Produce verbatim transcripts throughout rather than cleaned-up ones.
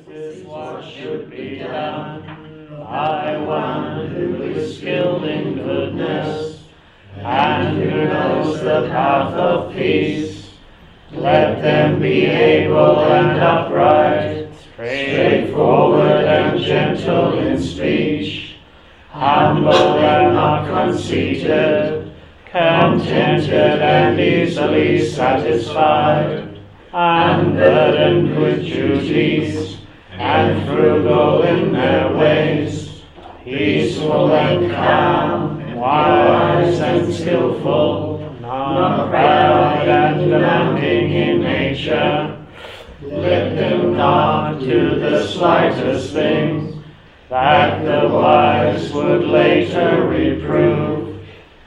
This is what should be done by one who is skilled in goodness and who knows the path of peace. Let them be able and upright, straightforward and gentle in speech, humble and not conceited, contented and easily satisfied, unburdened with duties, and frugal in their ways, peaceful and calm, wise and skillful, not proud and demanding in nature. Let them not do the slightest thing that the wise would later reprove,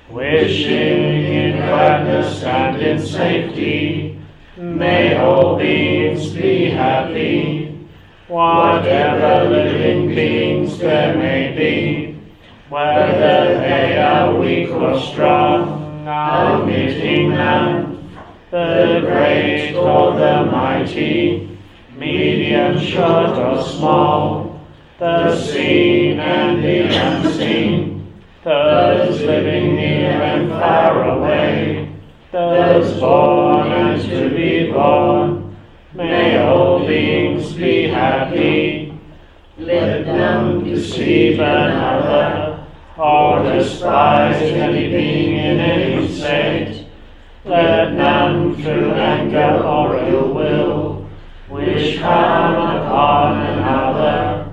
wishing in gladness and in safety, may all beings be happy. Whatever living beings there may be, whether they are weak or strong, omitting none, the great or the mighty, medium, short or small, the seen and the unseen, those living near and far away, those born and to be born, may all beings be happy. Let none deceive another, or despise any being in any state. Let none through anger or ill will wish harm upon another,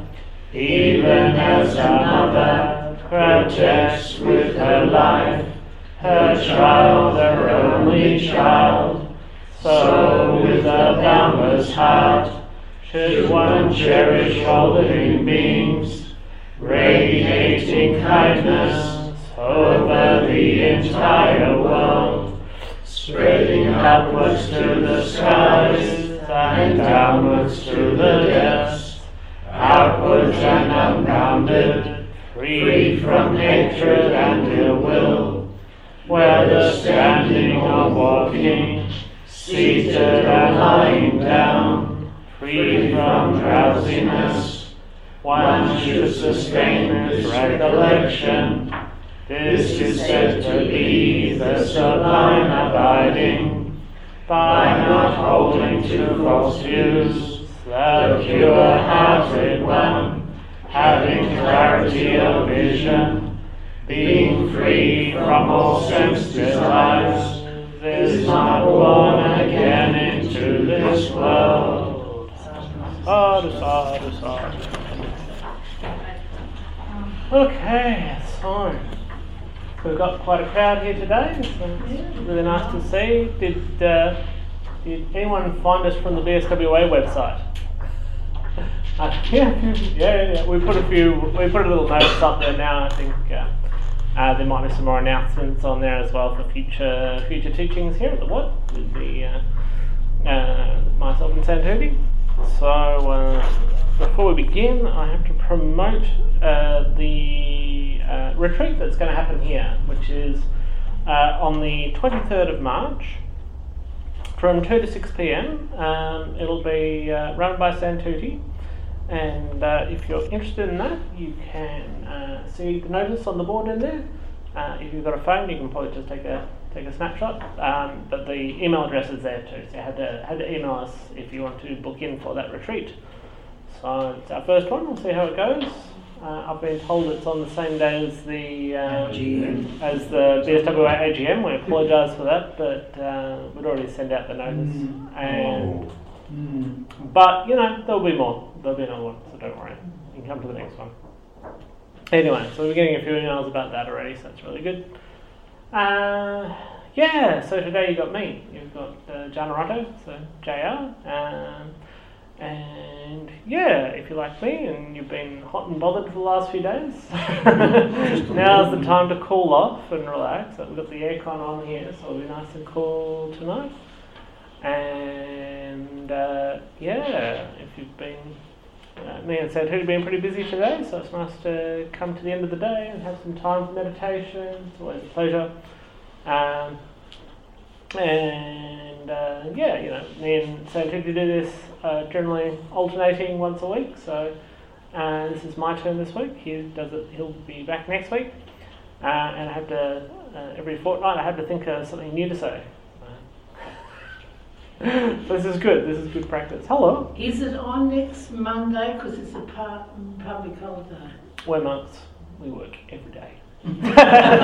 even as a mother protects with her life her child, her only child. So with a boundless heart should one cherish all living beings, radiating kindness over the entire world, spreading upwards to the skies and downwards to the depths, outwards and unbounded, free from hatred and ill will, whether standing or walking, seated and lying down, free from drowsiness. One should sustain this recollection. This is said to be the sublime abiding, by not holding to false views, the pure-hearted one, having clarity of vision, being free from all sense desires, is not born again into this world. Sadhu, sadhu, sadhu. Okay, so we've got quite a crowd here today. So it's really nice to see. Did uh, did anyone find us from the B S W A website? Uh, yeah, yeah, yeah. We put a few. We put a little notice up there now. I think. Uh, Uh, there might be some more announcements on there as well for future future teachings here at the What with the uh, uh, myself and Santuti. So uh, before we begin, I have to promote uh, the uh, retreat that's going to happen here, which is uh, on the twenty-third of March from two to six p.m. Um, it'll be uh, run by Santuti. And uh, if you're interested in that, you can uh, see the notice on the board in there. Uh, if you've got a phone, you can probably just take a take a snapshot. Um, but the email address is there too, so you had to had to email us if you want to book in for that retreat. So it's our first one. We'll see how it goes. Uh, I've been told it's on the same day as the uh, as the B S W A A G M. We apologise for that, but uh, we'd already sent out the notice. Mm. And oh. mm. But you know, there'll be more. There'll be another one, so don't worry. You can come to the next one. Anyway, so we're getting a few emails about that already, so that's really good. Uh, yeah, so today you got me. You've got uh, Janarato, so J R. Um, and yeah, if you like me and you've been hot and bothered for the last few days, now's the time to cool off and relax. So we've got the aircon on here, so it'll be nice and cool tonight. And uh, yeah, if you've been Uh, me and Santuti have been pretty busy today, so it's nice to come to the end of the day and have some time for meditation. It's always a pleasure. Um, and and uh, yeah, you know, me and Santuti do this uh, generally alternating once a week. So uh, this is my turn this week. He does it. He'll be back next week, uh, and I have to uh, every fortnight I have to think of something new to say. So this is good. This is good practice. Hello. Is it on next Monday? Because it's a part, public holiday. We're monks. We work every day. No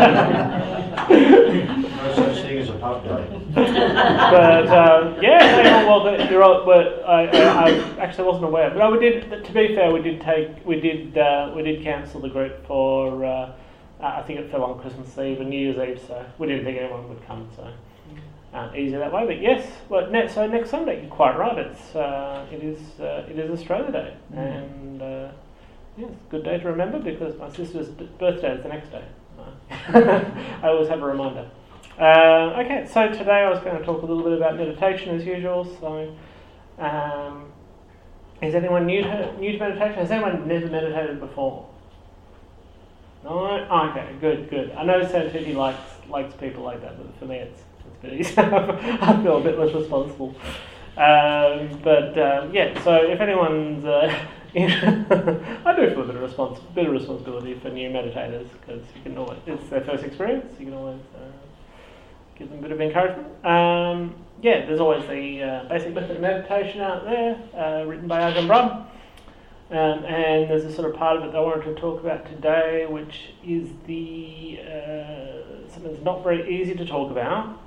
such thing as a pub day. But um, yeah, no, well, you're right. But I, I, I actually wasn't aware. But no, we did. To be fair, we did take. We did. Uh, we did cancel the group for. Uh, I think it fell on Christmas Eve and New Year's Eve, so we didn't think anyone would come. So. Uh, easier that way, but yes. Well, ne- so next Sunday, you're quite right. It's uh, it is uh, it is Australia Day, mm. and uh, yes, good day to remember because my sister's d- birthday is the next day. I always have a reminder. Uh, okay, so today I was going to talk a little bit about meditation as usual. So, um, is anyone new to new to meditation? Has anyone never meditated before? No. Oh, okay, good, good. I know Santuti likes likes people like that, but for me, it's. I feel a bit less responsible. Um, but um, yeah, so if anyone's, uh, I do feel a bit of, respons- bit of responsibility for new meditators because you can always, it's their first experience. You can always uh, give them a bit of encouragement. Um, yeah, there's always the uh, basic method of meditation out there, uh, written by Ajahn Brahm. Um, and there's a sort of part of it that I wanted to talk about today, which is the uh, something that's not very easy to talk about.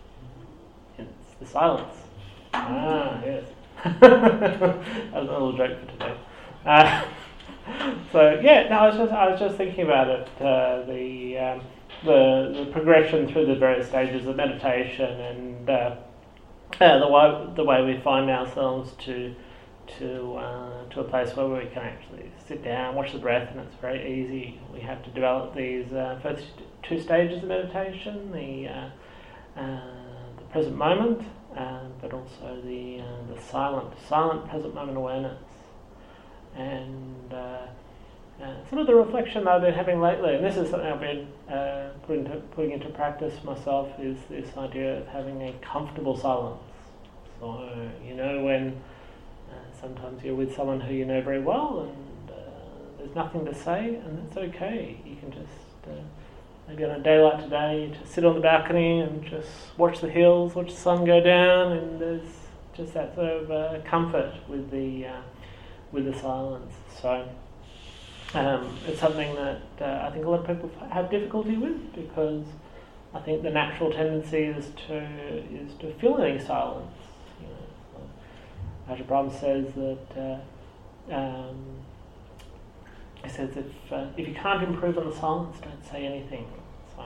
It's the silence. Ah, yes. That was a little joke for today. Uh, so yeah, no, I was just I was just thinking about it. Uh, the, um, the the progression through the various stages of meditation and uh, uh, the way the way we find ourselves to to uh, to a place where we can actually sit down, watch the breath, and it's very easy. We have to develop these uh, first two stages of meditation: the uh, uh, the present moment, uh, but also the uh, the silent, silent present moment awareness. And uh, uh, some of the reflection that I've been having lately, and this is something I've been uh, putting, to, putting into practice myself, is this idea of having a comfortable silence. So, you know, when uh, sometimes you're with someone who you know very well and uh, there's nothing to say, and that's okay. You can just, uh, maybe on a day like today, just sit on the balcony and just watch the hills, watch the sun go down, and there's just that sort of uh, comfort with the uh, with the silence. So um, it's something that uh, I think a lot of people have difficulty with, because I think the natural tendency is to is to fill any silence. You know, Ajahn Brahm says that uh, um, he says if uh, if you can't improve on the silence, don't say anything. So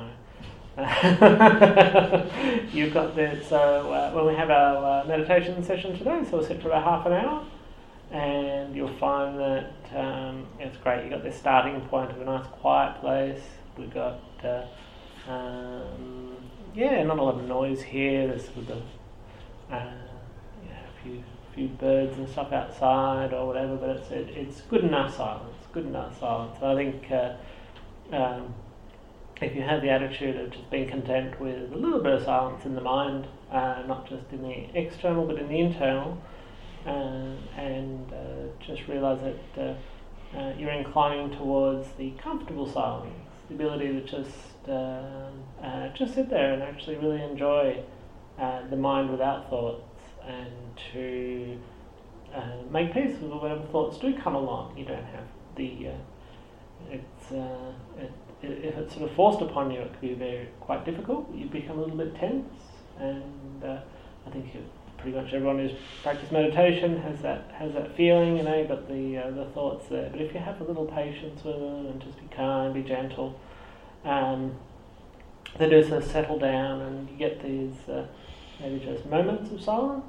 you've got this. So uh, when we have our uh, meditation session today, so we'll sit for about half an hour. And you'll find that um, it's great. You've got this starting point of a nice quiet place. We've got, uh, um, yeah, not a lot of noise here. There's sort of the, uh, yeah, a few few birds and stuff outside or whatever, but it's it, it's good enough silence. Good enough silence. I think uh, um, if you have the attitude of just being content with a little bit of silence in the mind, uh, not just in the external but in the internal. Uh, and uh, just realise that uh, uh, you're inclining towards the comfortable silence, the ability to just uh, uh, just sit there and actually really enjoy uh, the mind without thoughts, and to uh, make peace with whatever thoughts do come along. You don't have the uh, it's uh, it, it, if it's sort of forced upon you, it can be very quite difficult. You become a little bit tense, and uh, I think it, pretty much everyone who's practiced meditation has that has that feeling, you know, you've got the uh, the thoughts there. But if you have a little patience with them and just be kind, be gentle, um, they do sort of settle down, and you get these uh, maybe just moments of silence.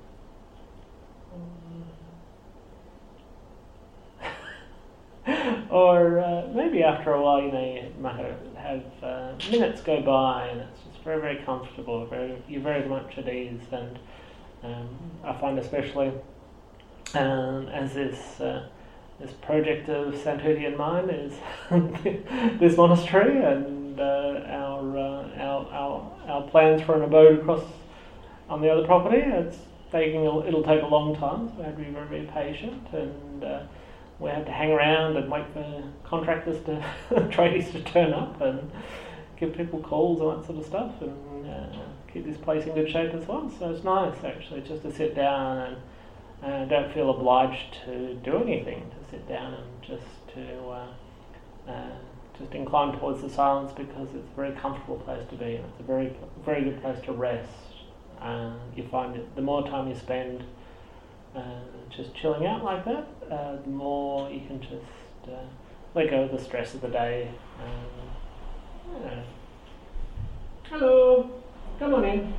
Or uh, maybe after a while, you know, you might have, have uh, minutes go by, and it's just very, very comfortable. Very, you're very much at ease, and Um, I find especially um, as this uh, this project of Santuti in mine is this monastery, and uh, our, uh, our our our plans for an abode across on the other property. It's taking a, it'll take a long time, so we have to be very, very patient, and uh, we have to hang around and wait for contractors to, tradies to turn up and give people calls and that sort of stuff, and uh, keep this place in good shape as well. So it's nice actually just to sit down and uh, don't feel obliged to do anything, to sit down and just to uh, uh, just incline towards the silence, because it's a very comfortable place to be, and it's a very very good place to rest. Uh, you find that the more time you spend uh, just chilling out like that, uh, the more you can just uh, let go of the stress of the day. Um, you know. Hello, come on in.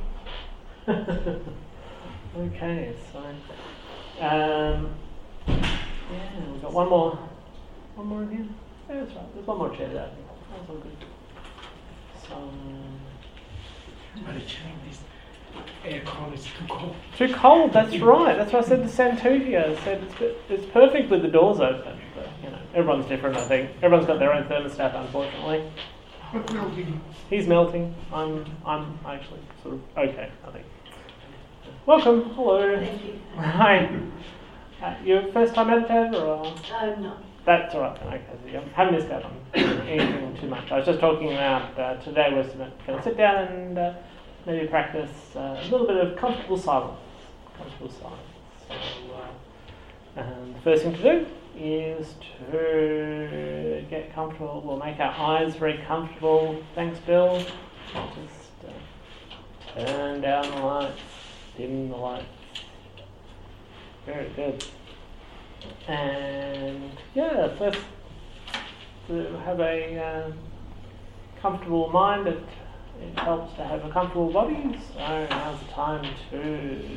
Okay, so um, yeah, we've got one more, one more in here. Yeah, that's right. There's one more chair there. That's all good. So. But it's chilling, this aircon is too cold. Too cold, that's right. That's what I said to Santugia. I said it's, it's perfect with the doors open. But, you know, everyone's different, I think. Everyone's got their own thermostat, unfortunately. But melting. He's melting. I'm I'm actually sort of okay, I think. Welcome. Hello. Thank you. Hi. Uh, your first time meditator, or? Oh, no. That's all right. Okay, so you haven't missed out on anything too much. I was just talking about uh, today we're going to sit down and uh, maybe practice uh, a little bit of comfortable silence. Comfortable silence. So, uh, and the first thing to do is to get comfortable. We'll make our eyes very comfortable. Thanks, Bill. Just uh, turn down the lights, dim the lights. Very good. And yeah, first to have a uh, comfortable mind, it, it helps to have a comfortable body. So now's the time to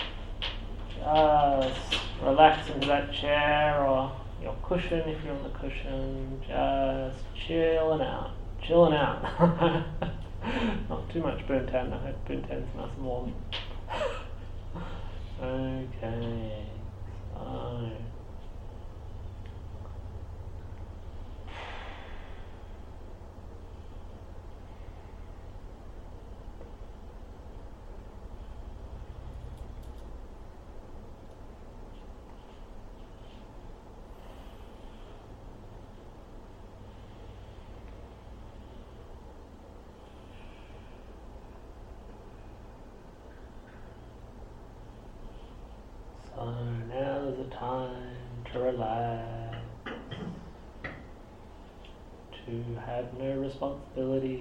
just relax into that chair or your cushion if you're on the cushion. Just chilling out, chilling out. Not too much burn tan. I hope burn tan's nice and warm. Okay. So. So now's the time to relax, to have no responsibilities.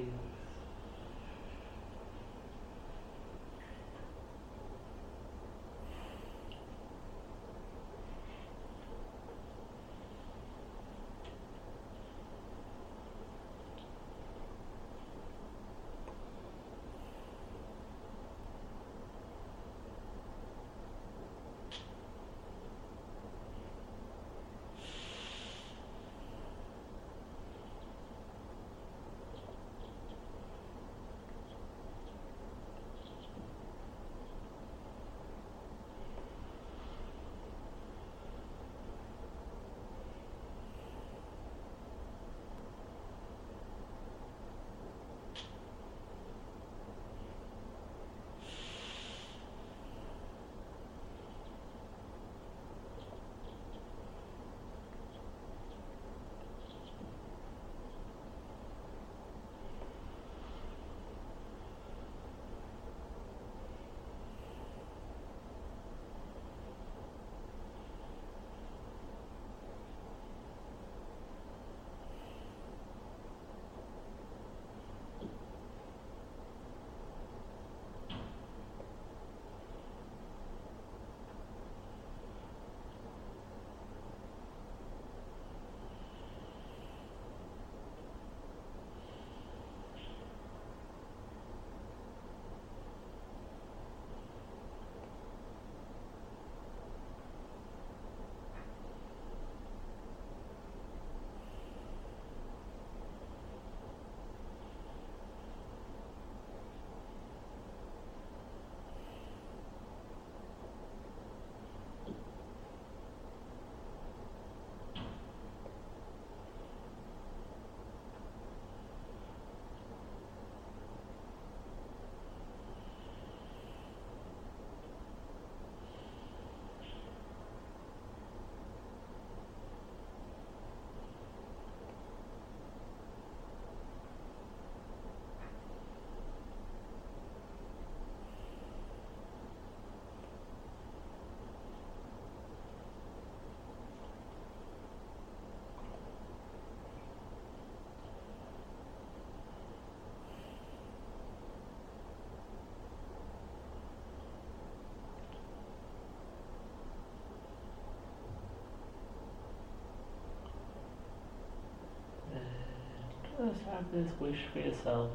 have this wish for yourself.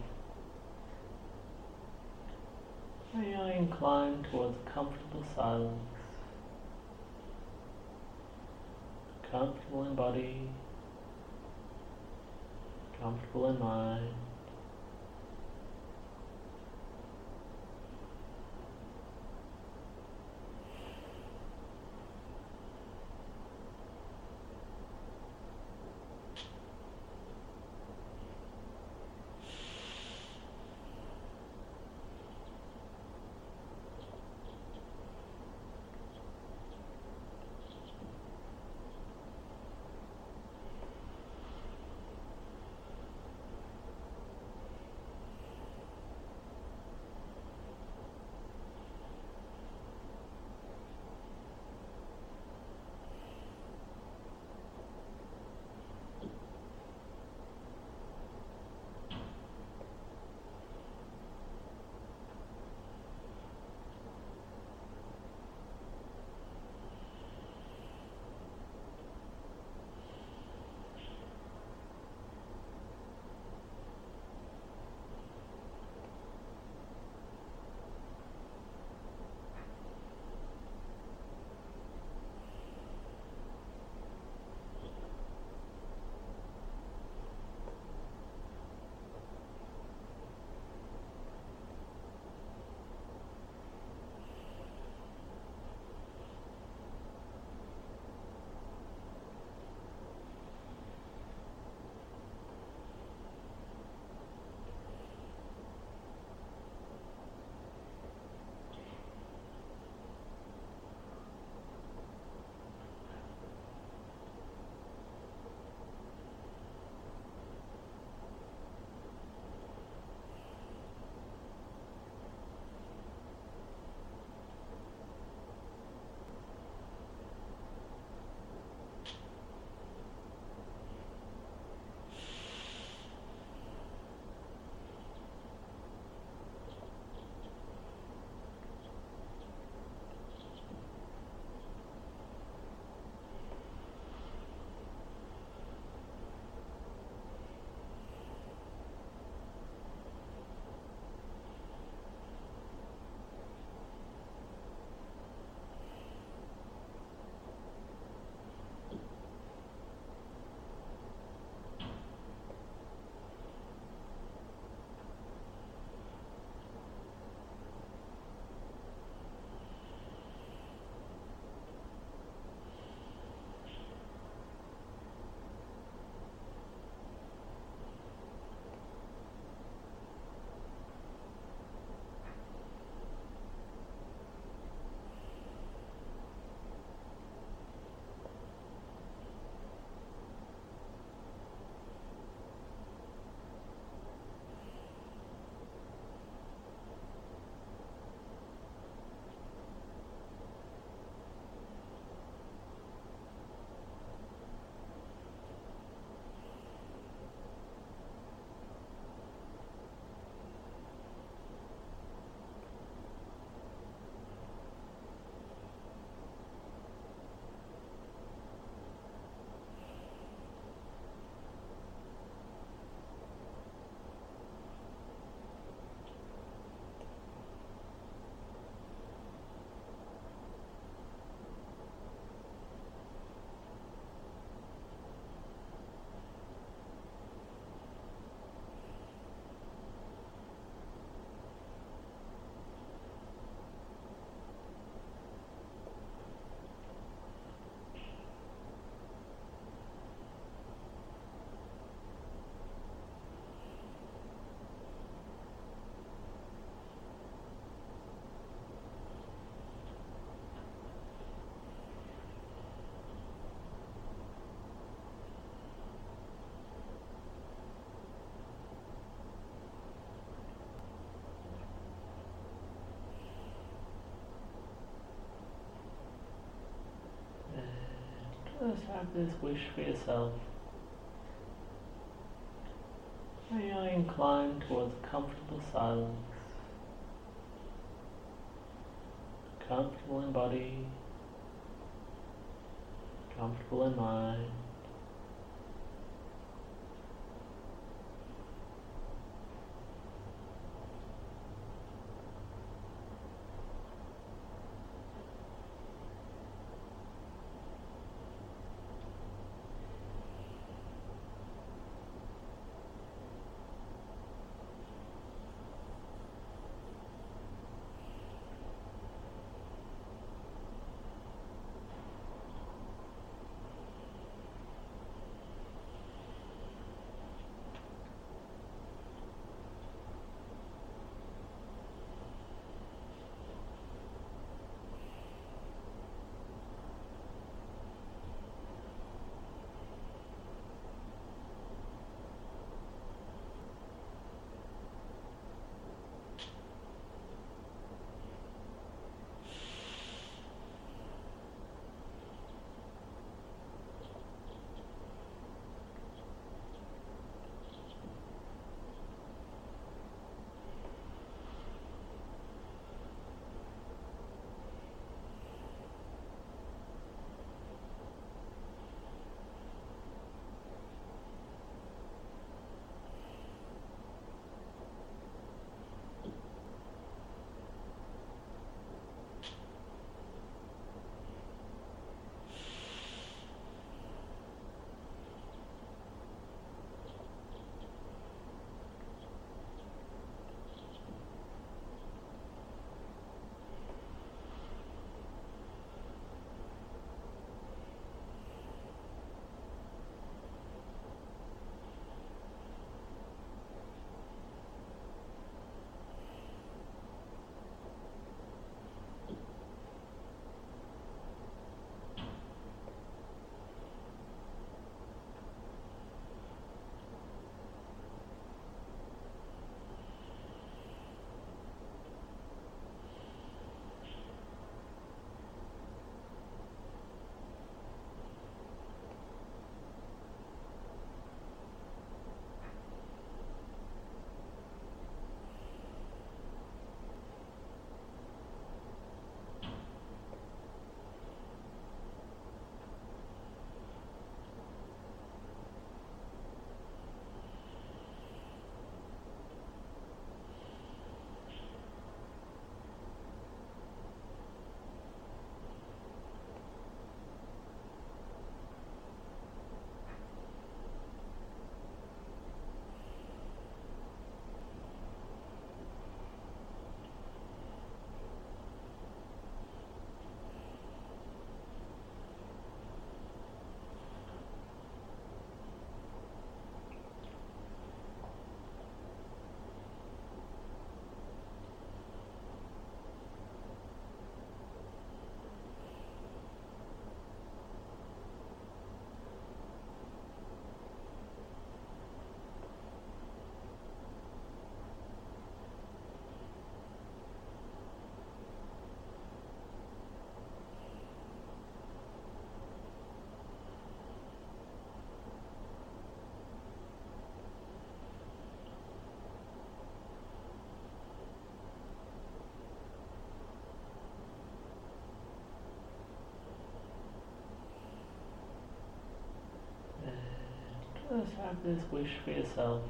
May I incline towards comfortable silence, comfortable in body, comfortable in mind. Just have this wish for yourself. May I incline towards comfortable silence, comfortable in body, comfortable in mind. Just have this wish for yourself.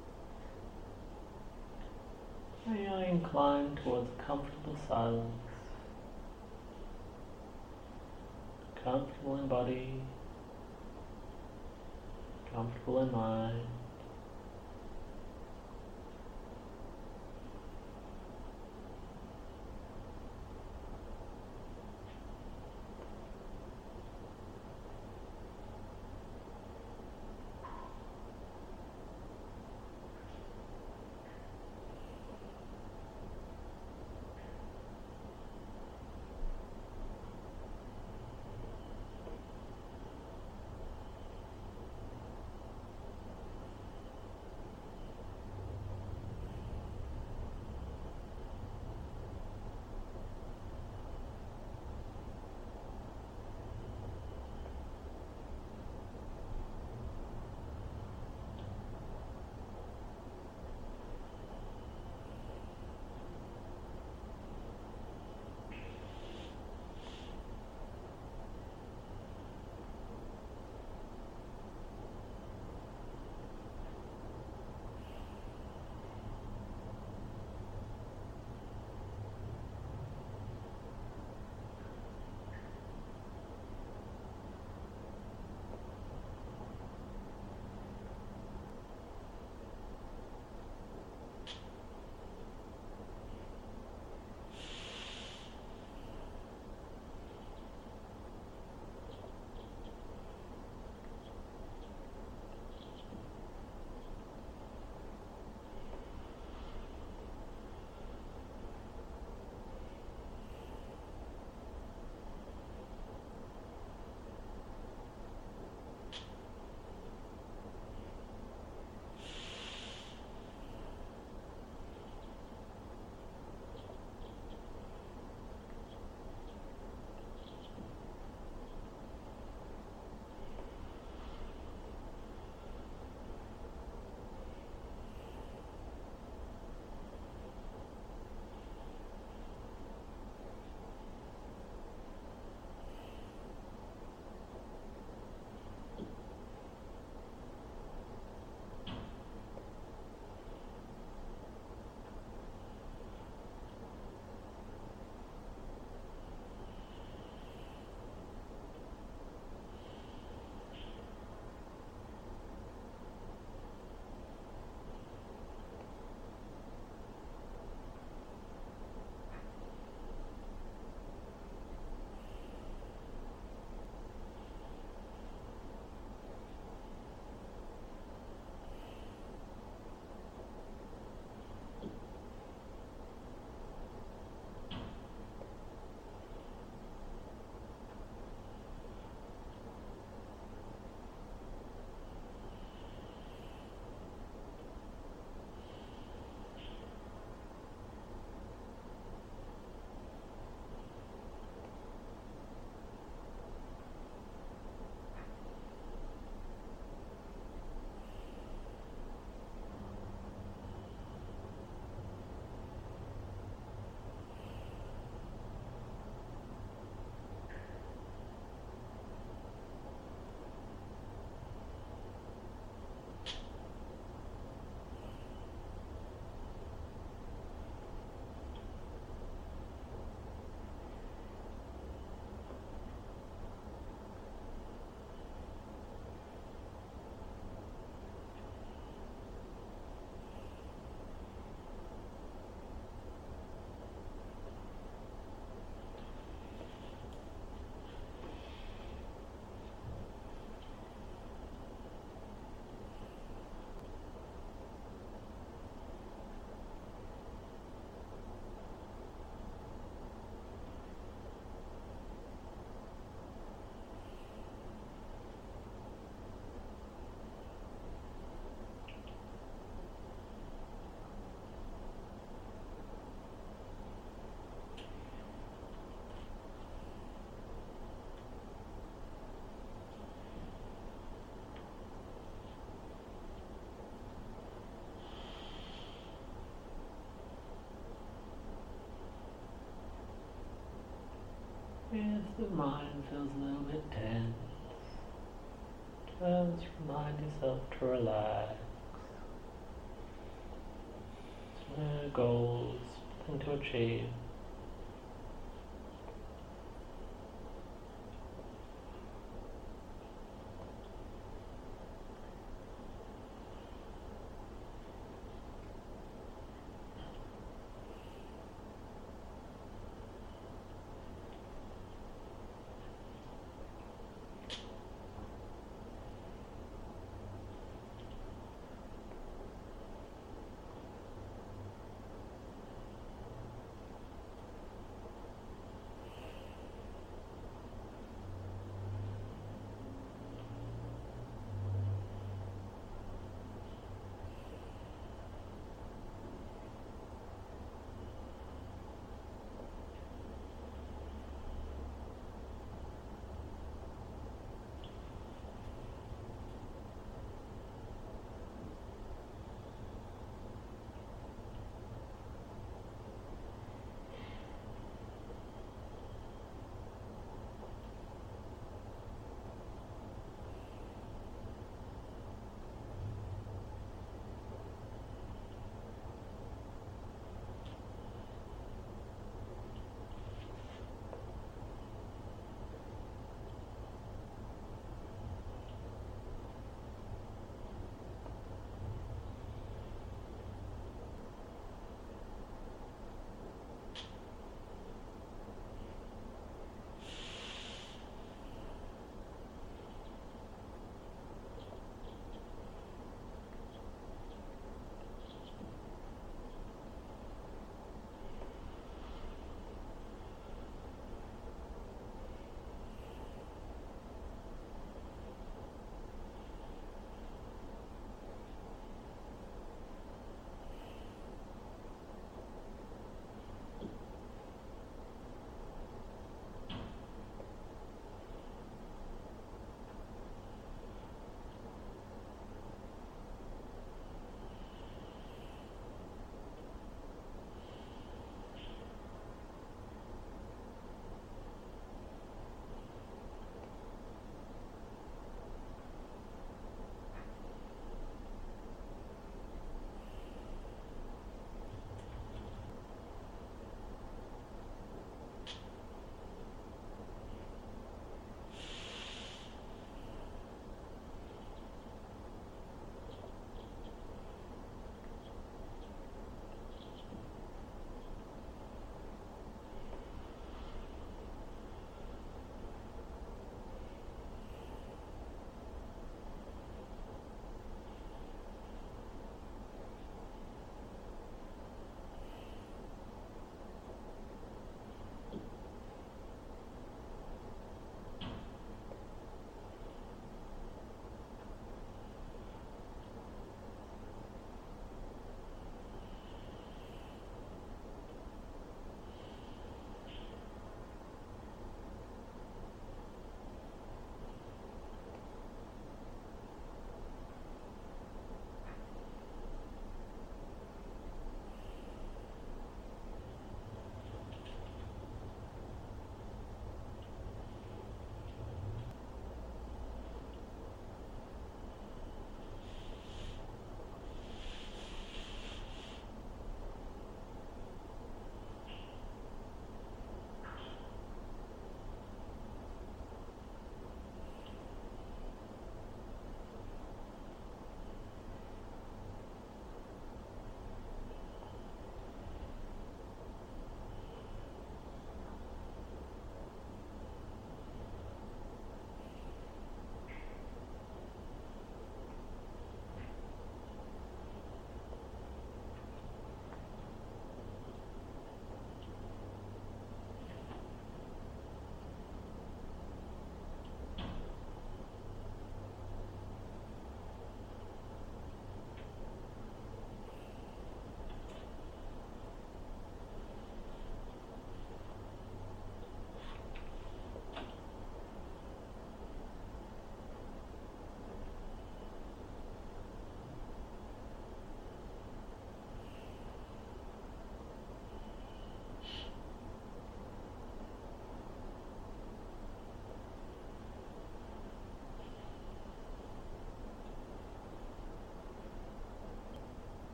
Are you inclined towards comfortable silence? Comfortable in body, comfortable in mind. If the mind feels a little bit tense, Just remind yourself to relax. No goals, nothing to achieve.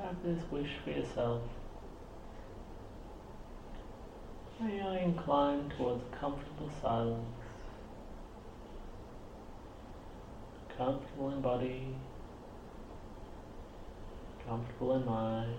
have this wish for yourself. May I incline towards comfortable silence, comfortable in body, comfortable in mind.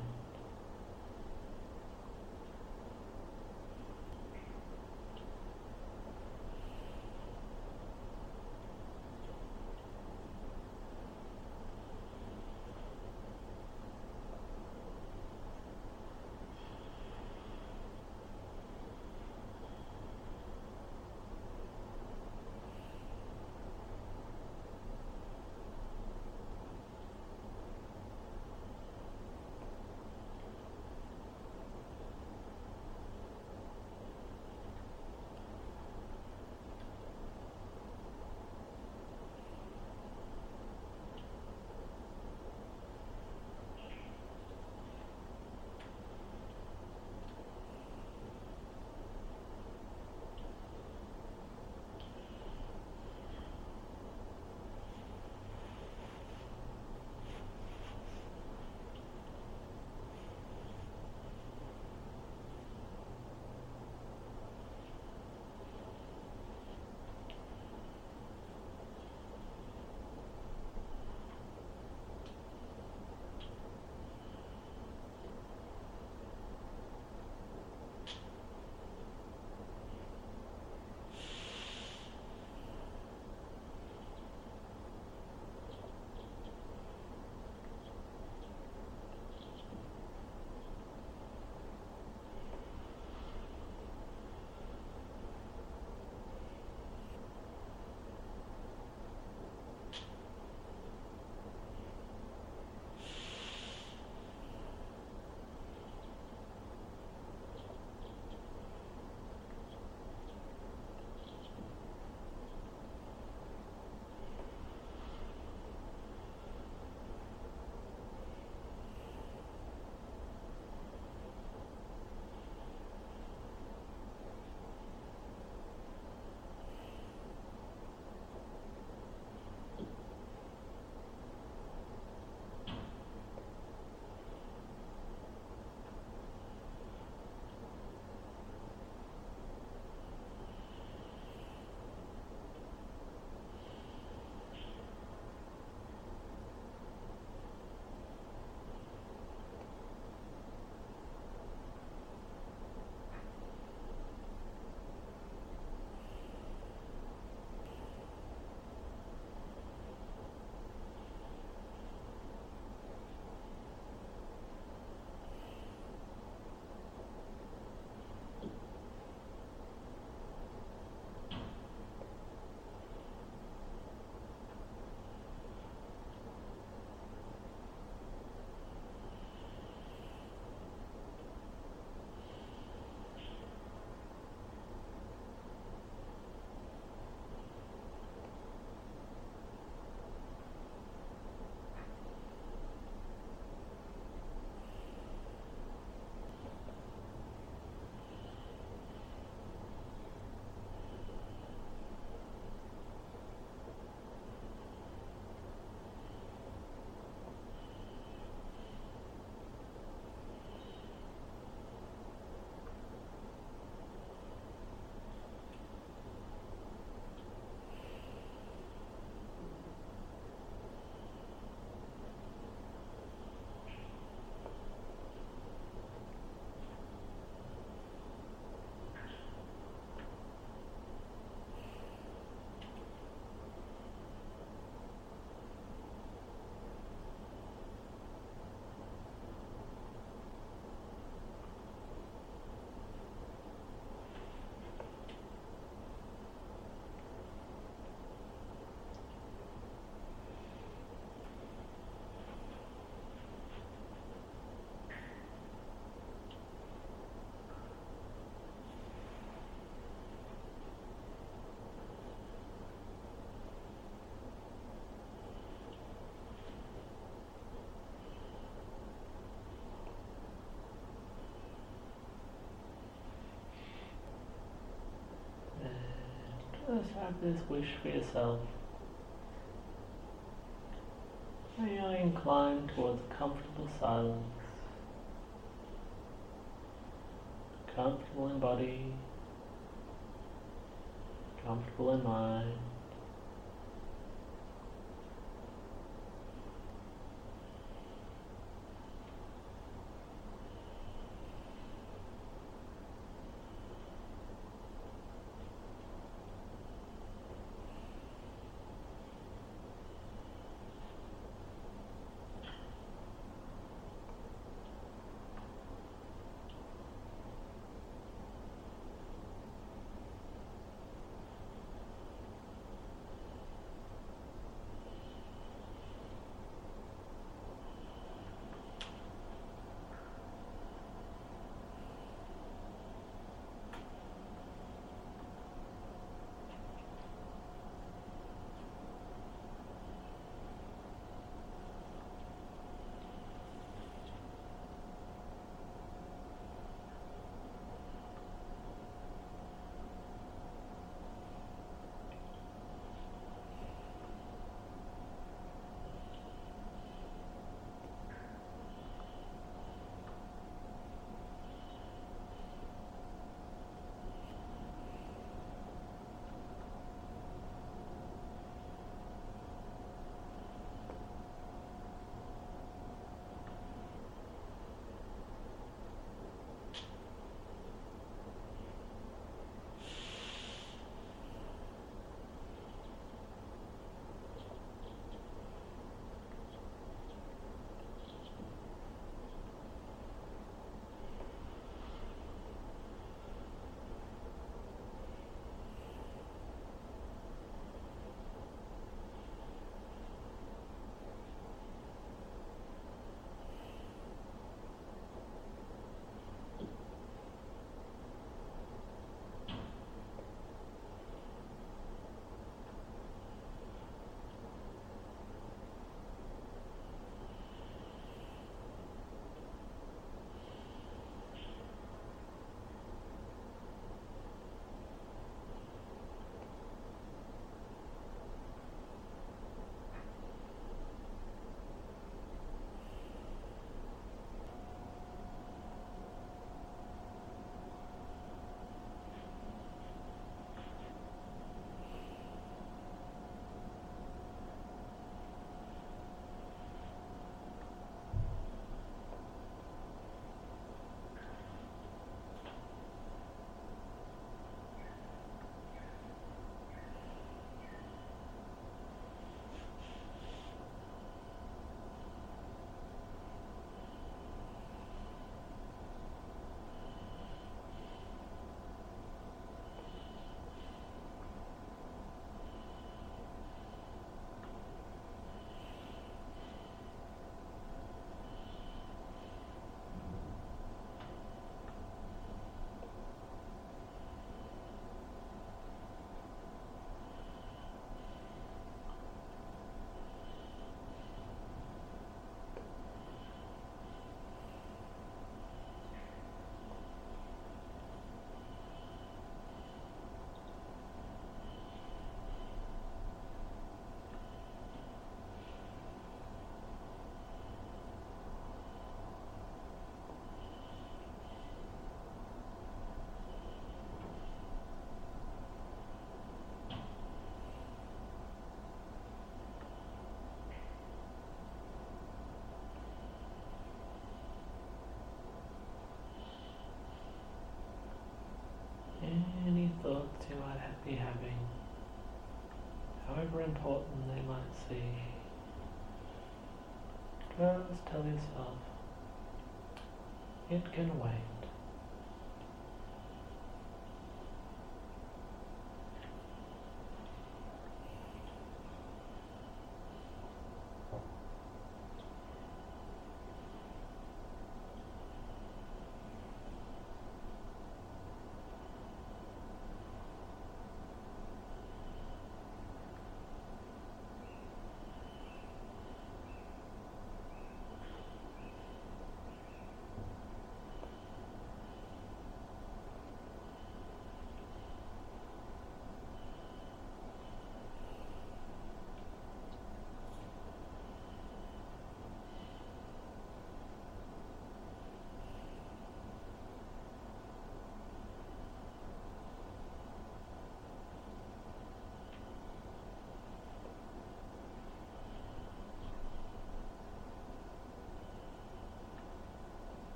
Just have this wish for yourself. May I incline towards comfortable silence, comfortable in body, comfortable in mind. Any thoughts you might be having, however important they might seem, just tell yourself it can wait.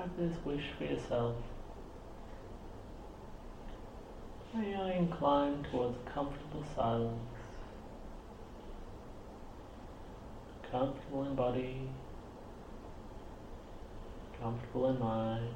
have this wish for yourself. May I incline towards comfortable silence, comfortable in body, comfortable in mind.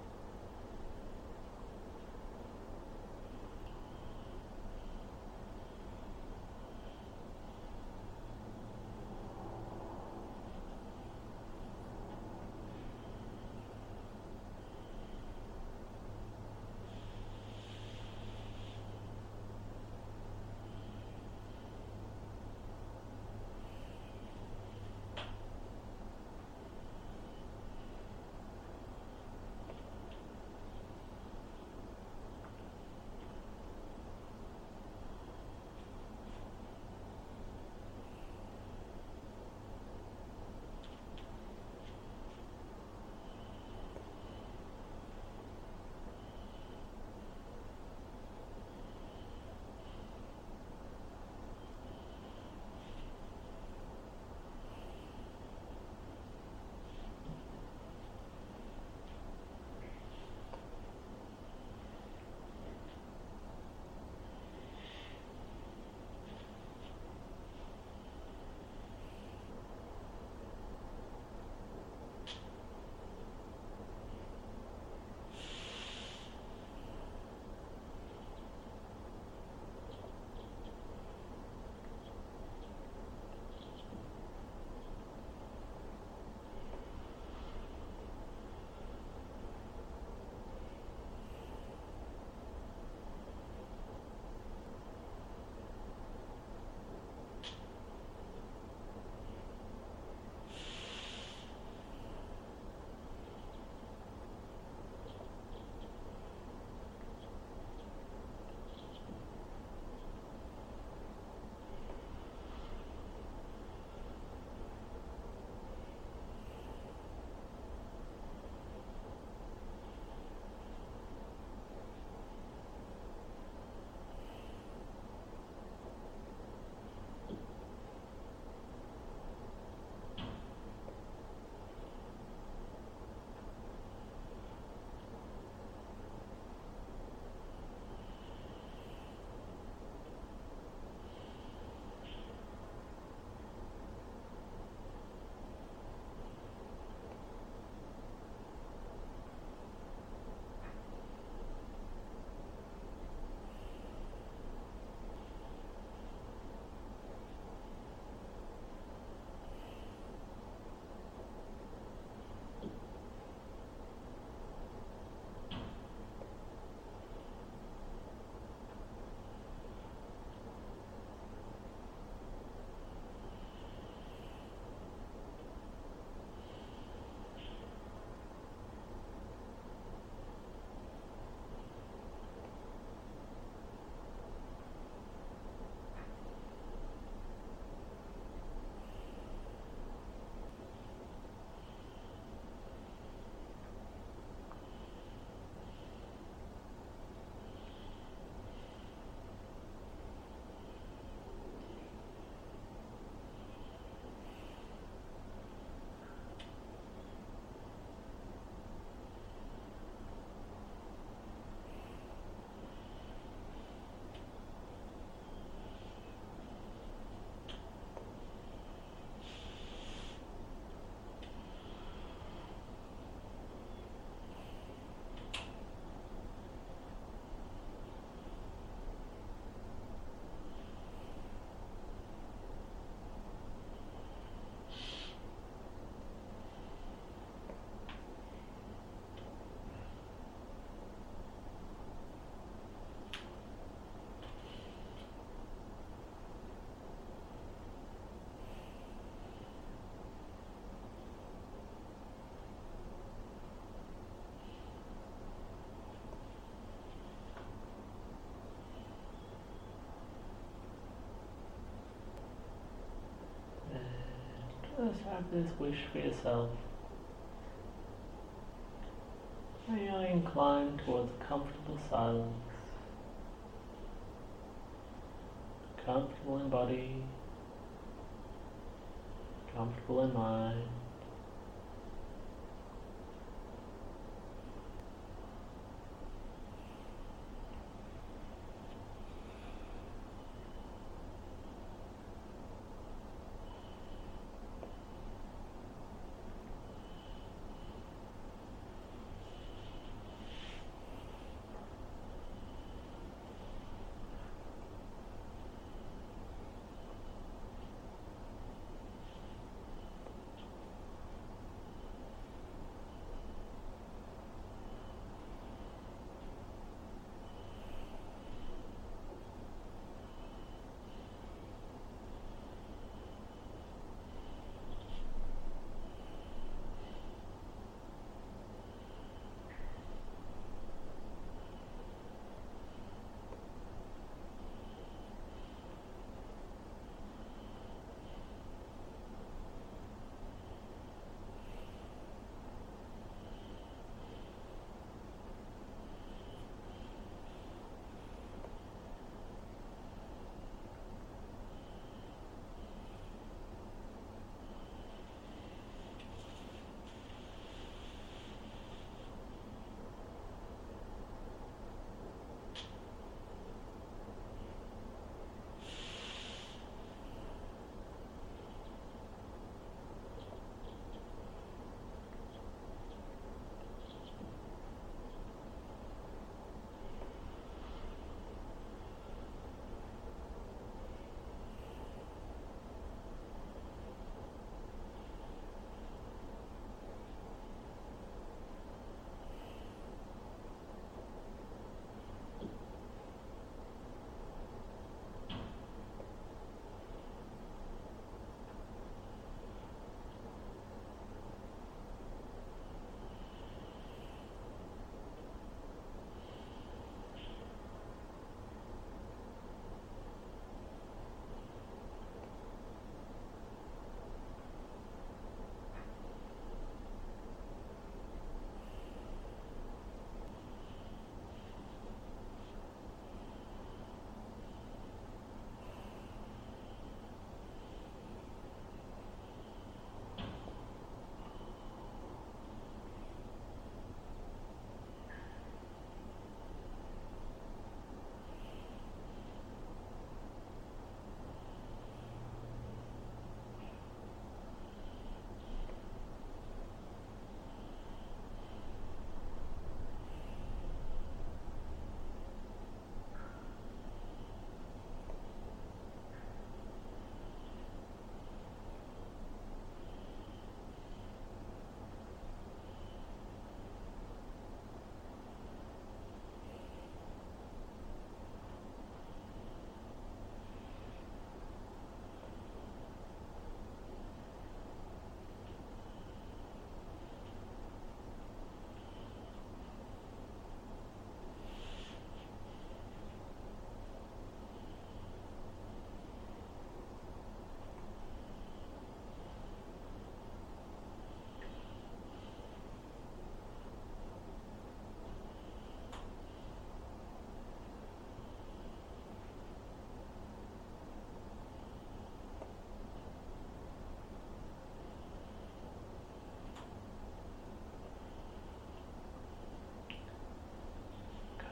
Just have this wish for yourself. May I incline towards comfortable silence, comfortable in body, comfortable in mind.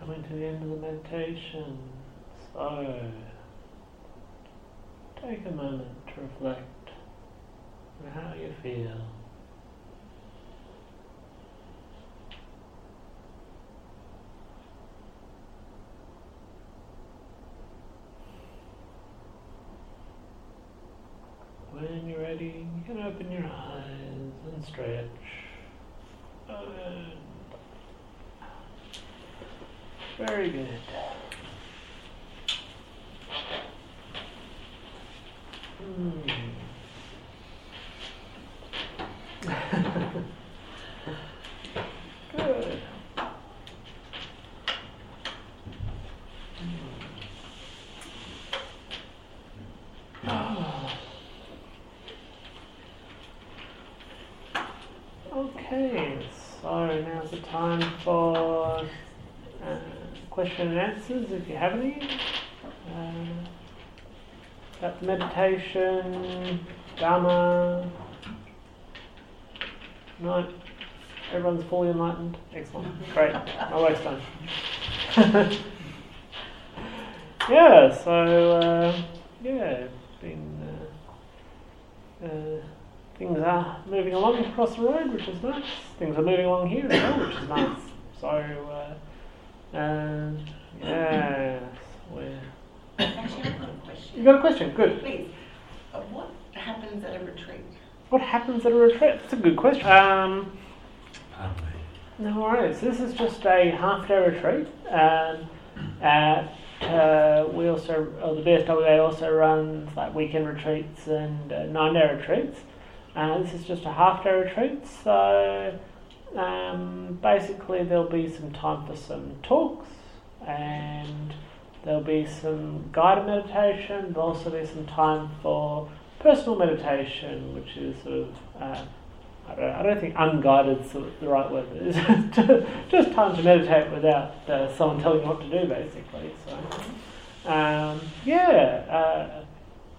coming to the end of the meditation. So, take a moment to reflect on how you feel. When you're ready, you can open your eyes and stretch. And very good. Hmm. Good. Ah. Okay, so now's the time for uh, question and answers if you have any. Uh, about the meditation, Dharma. No, everyone's fully enlightened. Excellent, great. My work's done. Yeah, so uh, yeah, been uh, uh, things are moving along across the road, which is nice. Things are moving along here as well, which is nice. So, uh, uh, yes, we're... Actually, I've got a question. You got a question? Good. Please. Uh, what happens at a retreat? What happens at a retreat? That's a good question. Um, no worries. This is just a half-day retreat. Um, at, uh, we also, uh, the B S W A also runs like weekend retreats and uh, nine-day retreats. Uh, this is just a half-day retreat, so um, basically there'll be some time for some talks, and there'll be some guided meditation. There'll also be some time for personal meditation, which is sort of, uh, I, don't, I don't think unguided is sort of the right word, but it's just time to meditate without uh, someone telling you what to do, basically. So, um, yeah. Uh,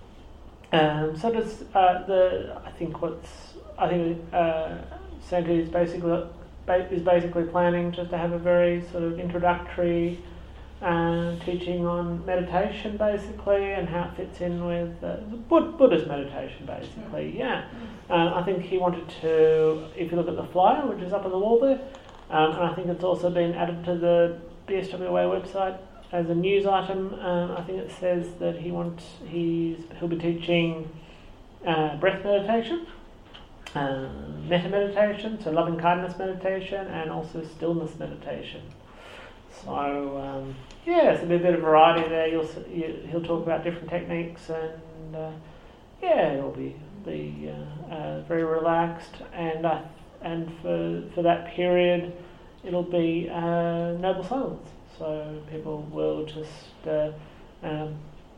Um, so does uh, the I think what's I think uh, Santa is basically is basically planning just to have a very sort of introductory uh, teaching on meditation, basically, and how it fits in with uh, Buddhist meditation, basically. Yeah, uh, I think he wanted to. If you look at the flyer, which is up on the wall there, um, and I think it's also been added to the B S W A website as a news item. um, I think it says that he wants he's he'll be teaching uh, breath meditation, uh, metta meditation, so loving kindness meditation, and also stillness meditation. So um, yeah, so there'll be a bit of variety there. You'll you, he'll talk about different techniques, and uh, yeah, it'll be be uh, uh, very relaxed, and uh, and for for that period, it'll be uh, noble silence. So people will just, uh, um,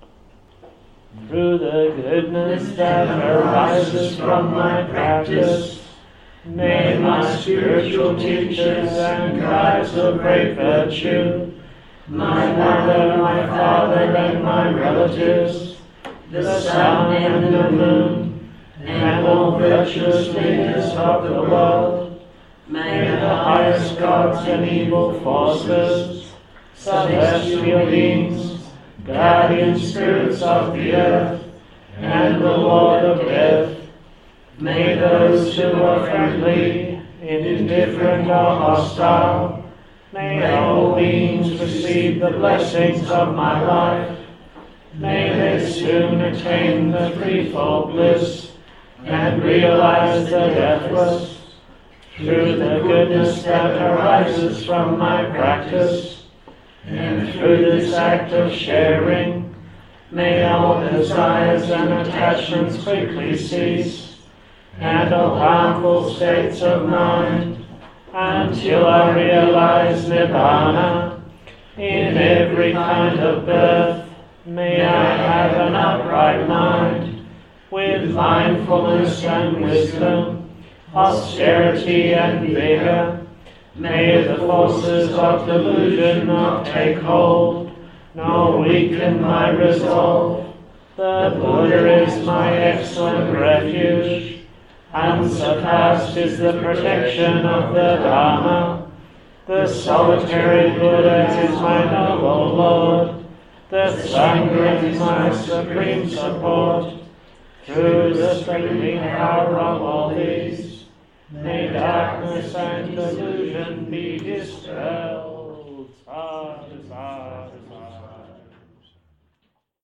through the goodness that arises from my practice, may my spiritual teachers and guides of great virtue, my mother, my father, and my relatives, the sun and the moon, and all virtuous leaders of the world, may the highest gods and evil forces, celestial beings, guardian spirits of the earth, and the Lord of death, may those who are friendly, indifferent, or hostile, may all beings receive the blessings of my life, may they soon attain the threefold bliss, and realize the deathless, through the goodness that arises from my practice. And through this act of sharing, may all desires and attachments quickly cease, and all harmful states of mind, until I realize Nibbana. In every kind of birth, may I have an upright mind, with mindfulness and wisdom, austerity and vigor. May the forces of delusion not take hold, nor weaken my resolve. The Buddha is my excellent refuge. Unsurpassed is the protection of the Dharma. The solitary Buddha is my noble Lord. The Sangha is my supreme support. Through the strengthening power of all these, may darkness and delusion be dispelled.